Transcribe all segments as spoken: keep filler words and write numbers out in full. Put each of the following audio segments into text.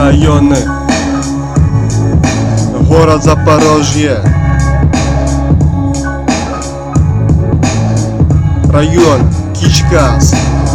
районы, город Запорожье, район Кичкас.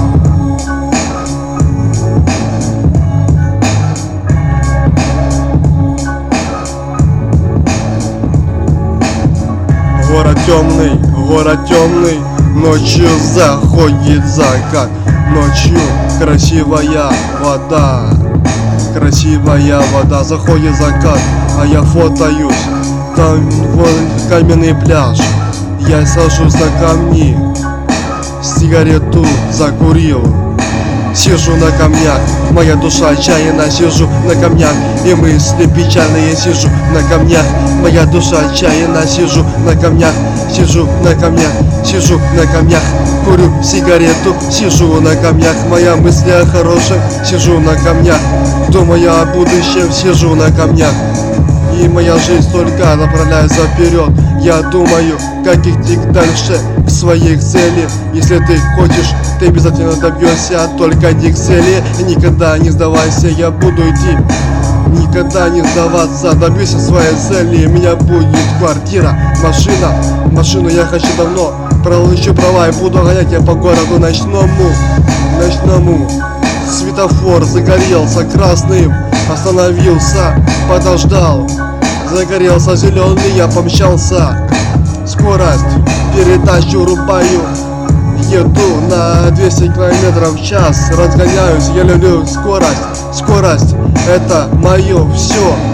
Город темный, город темный, ночью заходит закат, ночью красивая вода, красивая вода, заходит закат, а я фотоюсь, там вон каменный пляж, я сажусь на камни, сигарету закурил, сижу на камнях, моя душа отчаянно, сижу на камнях, и мысли печальные, сижу на камнях, моя душа отчаянно, сижу на камнях, сижу на камнях, сижу на камнях, курю сигарету, сижу на камнях, моя мысль о хорошем, сижу на камнях, думаю о будущем, сижу на камнях. И моя жизнь только направляется вперед. Я думаю, как идти дальше к своей цели. Если ты хочешь, ты обязательно добьешься. Только иди к цели, никогда не сдавайся. Я буду идти, никогда не сдаваться. Добьюсь своей цели. У меня будет квартира, машина. Машину я хочу давно. Получу права и буду гонять я по городу ночному. Ночному. Светофор загорелся красным, остановился, подождал. Загорелся зеленый, я помчался. Скорость, передачу рубаю. Еду на двести километров в час. Разгоняюсь, я люблю скорость. Скорость, это мое все.